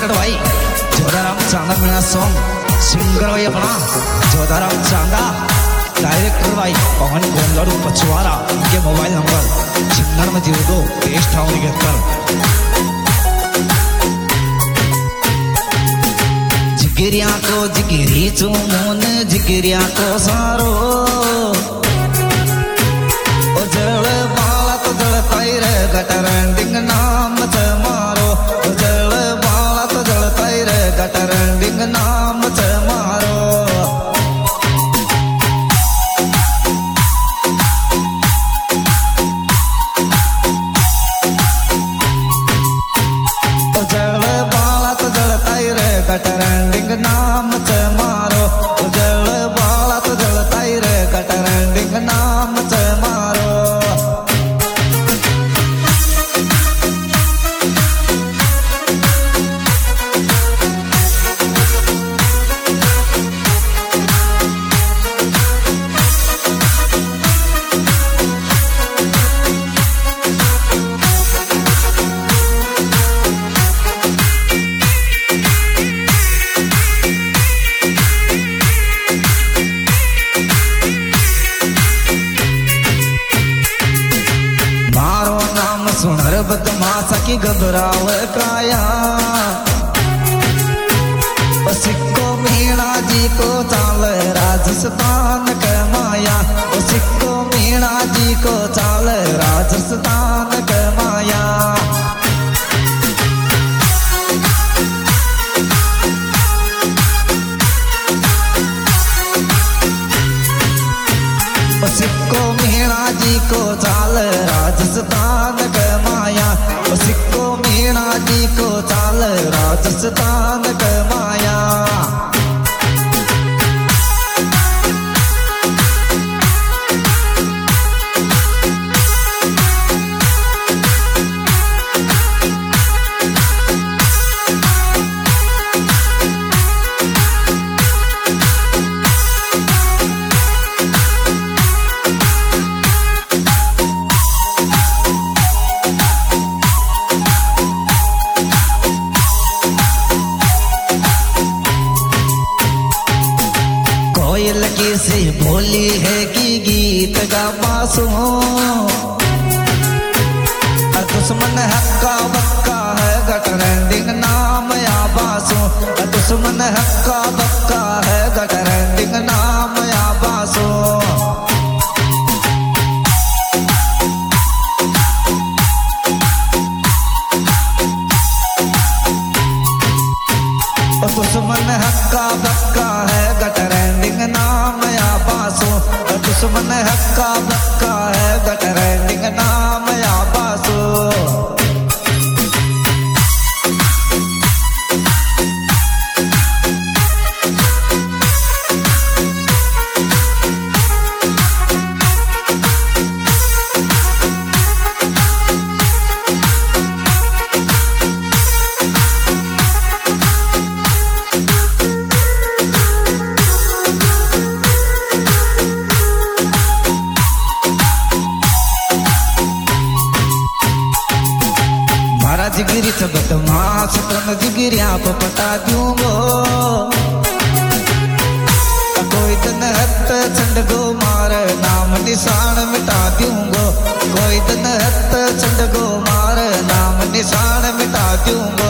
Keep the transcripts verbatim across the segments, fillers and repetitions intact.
भाई जोधाराम चांदा मेरा song singer भाई अपना जोधाराम चांदा डायरेक्टर भाई पवन गोंगलू पचवारा इनके मोबाइल नंबर छिन्नर में जीरो दो तेईस अठावन इकहत्तर। जिगरिया को जिगरी चूमोन जिगरिया को सारो जल बाला तो जल तैर गटर डिंग नाम च मारो जल बाला तो जल तैर गटर डिंग नाम च मारो। जल बाला तो जल तैर गटर डिंग नाम च मारो जल बाला तो जल तैर गटर डिंग नाम च मारो। सुनर बदमाशा की घबराव काया सिक्को मीणा जी को चाल राजस्थान के माया सिक्को मीणा जी को चाल राजस्थान के माया। सिक्को मीणा जी को चाल राजस्थान के माया सिक्को मीणा जी को चाल राजस्थान के माया। कोयल कैसे बोली है कि गीत गा पासो दुश्मन हक्का बक्का है गटरैंडिंग नाम या बासो दुश्मन हक्का बक्का है गटरैंडिंग नाम या बासो। दुश्मन हक्का बक्का है गटरैंडिंग नाम या बासो दुश्मन हक्का बक्का है गटरैंडिंग नाम या बासो। जिगिरी चबत मास तन जिगिरिया को पटा दूंगो कोई दिन हत चंड गो मार नाम निशान मिटा दूंगो कोई दिन हत चंड गो मार नाम निशान मिटा दूंगो।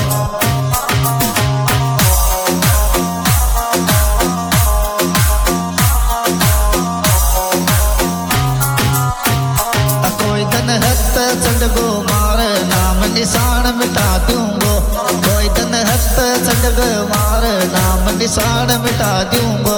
कोई दिन हत चंड गो मार नाम निशान मिटा दूंगो कोई दिन हस्त चंड मार नाम निशान मिटा दूंगो।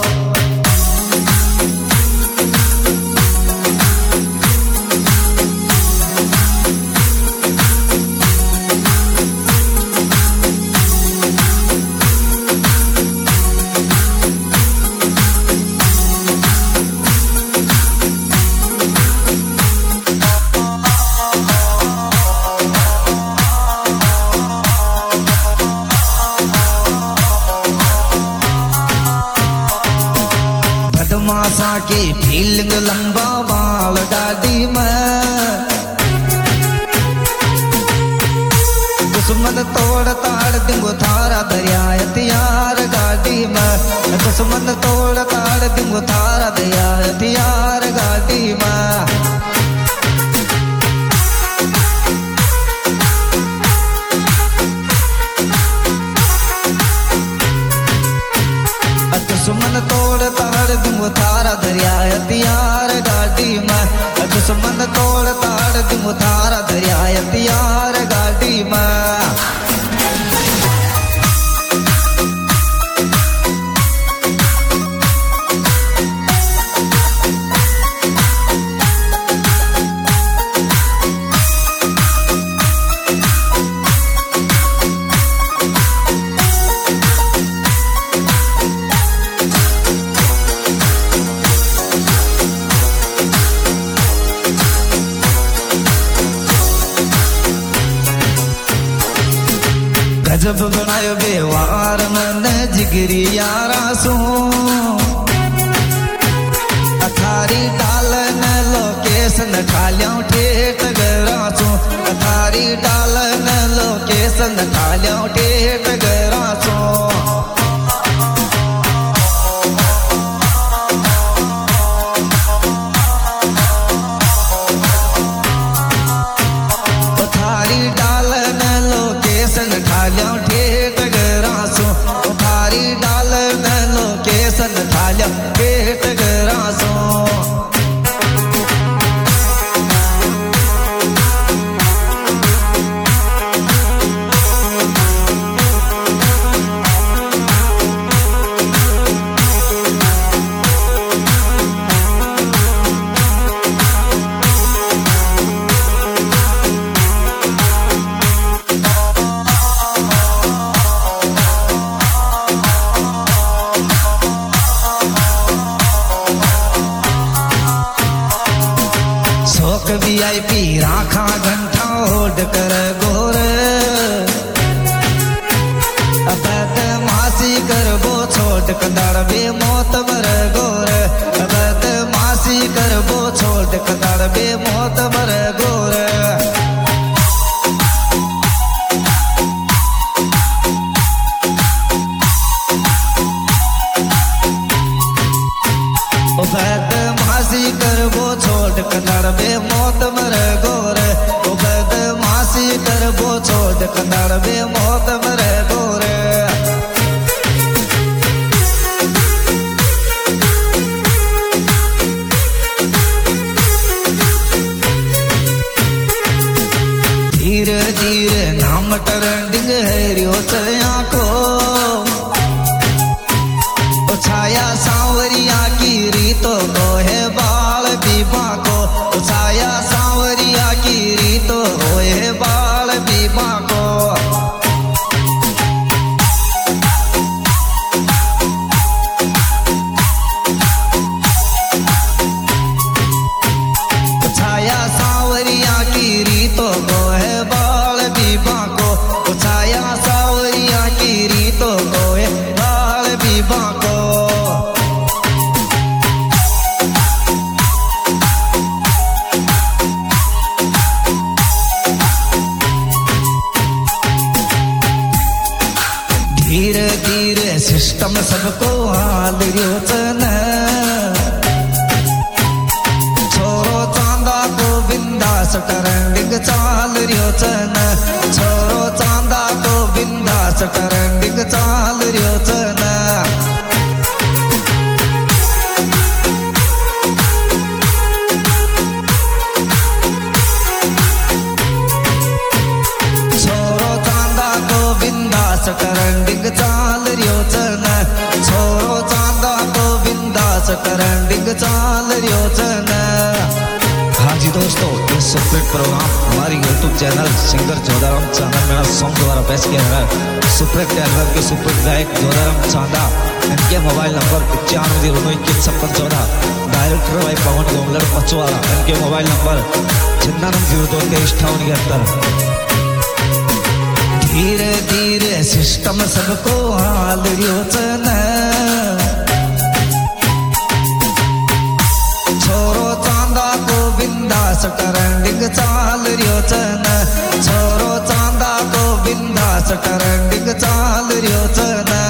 मासा की फीलिंग लंबा बाल दादी में दुश्मन दुश्मन तोड़ ताड़ दिंगो थारा दरिया हथियार गाड़ी में दुश्मन तोड़ ताड़ दिंगो थारा दरिया हथियार गाड़ी में दुश्मन तोड़ ताड़ दूंगो थारा दरिया हथियार गाड़ी में दुश्मन तोड़ ताड़ दूंगो थारा दरिया हथियार गाड़ी में गजब बनायो बेवार मन जिगरी यारा सो अथारी डाल न लोकेशन ठालियों ठेठ गरा सो अथारी डाल न लोकेशन ठालियों ठेठ गरा सो ठालियों ठेठ गरासो थारी डाल न लोकेशन ठालियों ठेठ गरासो वीआईपी राखा घंटा होड कर गोर अबैध मासी कर बो छोट कदाड़ बे मौत मर गोर अबैध मासी कर बो छोट कदाड़ बे मौत मर गोर अबैध मासी कर बो छोट कदाड़ बे मौत मर गोर उबैद मासी कर बो छोड़ कदाड़ बे मौत मर गोर धीरे धीरे नाम टरंडिंग हरियो चया को छाया सांवरिया की रीतो को है बाल बीबा को छाया सांवरिया की रीतो है बाल बीबा को छाया सांवरिया की रीतो को है बाल बीबा को छाया सांवरिया की रीतो को है बाल बीबा को धीरे धीरे सिस्टम सबको हाल योचन छोरो चांदा को बिंदास टरंडिंग चाल योचन छोरो चांदा को बिंदास टरंडिंग चाल योचन छोरो चांदा को बिंदास टरंडिंग चाल योचन छोरो चांदा को बिंदास टरंडिंग चाल योचन। हाँ जी दोस्तों, ये सुपरहिट प्रोग्राम हमारी YouTube channel singer Jodharam Chanda मेरा सॉन्ग द्वारा पेश किया है। सुपरहिट एल्बम के सुपरहिट गायक जोधाराम चांदा, इनके मोबाइल नंबर पचानवे जीरो नौ इक्कीस छप्पन चौदह, डायरेक्टर भाई पवन गोमलड़ पचवाड़ा, इनके मोबाइल नंबर छिन्नानवे जीरो दो तेईस अठावन इकहत्तर। धीरे धीरे सिस्टम सबको हाल योचन छोरो चांदा को बिंदास टरंडिंग चाल योचन छोरो चांदा को बिंदास होता